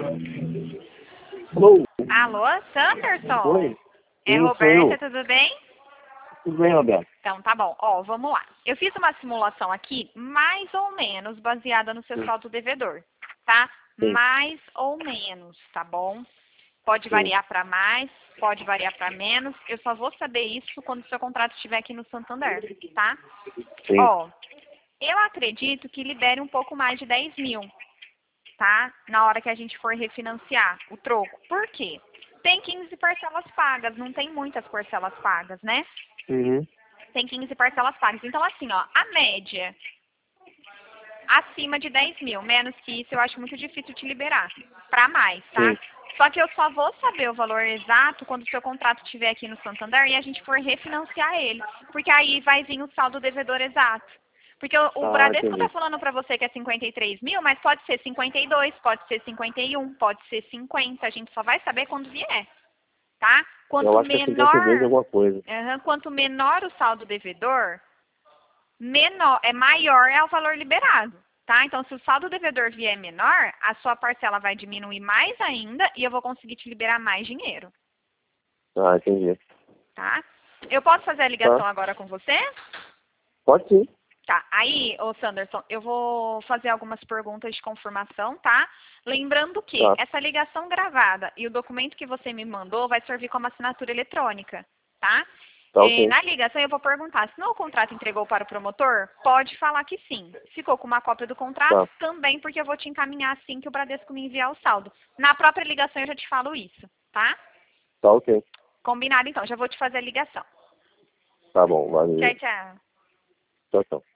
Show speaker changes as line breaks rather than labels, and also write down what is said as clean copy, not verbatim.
Alô?
Alô, Sanderson?
Oi.
É
Sim,
Roberta, tudo bem?
Tudo bem, Roberto?
Então, tá bom. Ó, vamos lá. Eu fiz uma simulação aqui, mais ou menos, baseada no seu saldo devedor, tá?
Sim.
Mais ou menos, tá bom? Pode
Sim.
variar para mais, pode variar para menos. Eu só vou saber isso quando o seu contrato estiver aqui no Santander, tá?
Sim.
Ó, eu acredito que libere um pouco mais de 10 mil, tá? Na hora que a gente for refinanciar o troco. Por quê? Tem 15 parcelas pagas, não tem muitas parcelas pagas, né?
Uhum.
Tem 15 parcelas pagas. Então, assim, ó, a média acima de 10 mil, menos que isso eu acho muito difícil te liberar, para mais, tá?
Sim.
Só que eu só vou saber o valor exato quando o seu contrato estiver aqui no Santander e a gente for refinanciar ele, porque aí vai vir o saldo devedor exato. Porque o Bradesco tá
Entendi.
falando para você que é 53 mil, mas pode ser 52, pode ser 51, pode ser 50, a gente só vai saber quando vier, tá?
Eu acho que é 52 alguma coisa.
Quanto menor o saldo devedor, maior é o valor liberado, tá? Então, se o saldo devedor vier menor, a sua parcela vai diminuir mais ainda e eu vou conseguir te liberar mais dinheiro,
Ah, entendi.
tá? Eu posso fazer a ligação
Tá.
agora com você?
Pode sim.
Tá, aí, ô Sanderson, eu vou fazer algumas perguntas de confirmação, tá? Lembrando que
Tá.
essa ligação gravada e o documento que você me mandou vai servir como assinatura eletrônica, tá?
Tá ok.
Na ligação eu vou perguntar, se não o contrato entregou para o promotor, pode falar que sim. Ficou com uma cópia do contrato,
Tá.
também porque eu vou te encaminhar assim que o Bradesco me enviar o saldo. Na própria ligação eu já te falo isso, tá?
Tá ok.
Combinado então, já vou te fazer a ligação.
Tá bom, valeu.
Tchau, tchau.
Tchau, tchau.